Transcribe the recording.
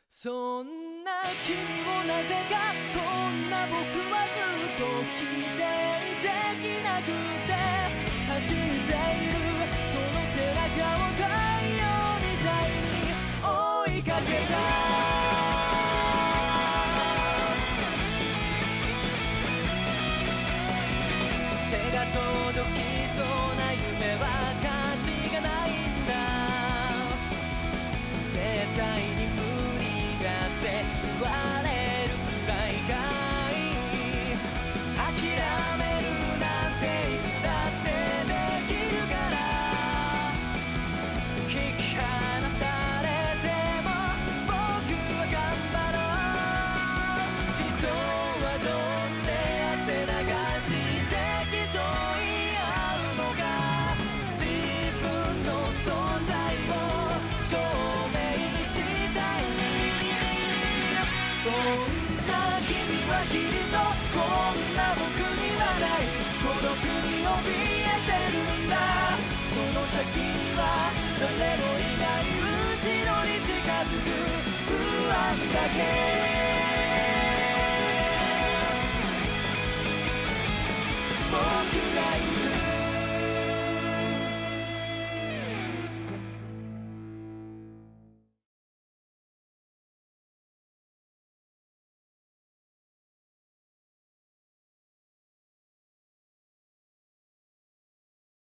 そんな君をなぜかこんな僕はずっと否定できなくて走っているその背中を太陽みたいに追いかけた手が届きそうな夢は価値がないんだ絶対に無理だって言われるくらいがいい諦めるなんていつだってできるから引き離されても僕は頑張ろう人はどうして汗流して競い合うのか自分の存在を証明したいそんな君はきっとこんな僕にはない孤独に怯えてるんだその先には誰もいない後ろに近づく不安だけ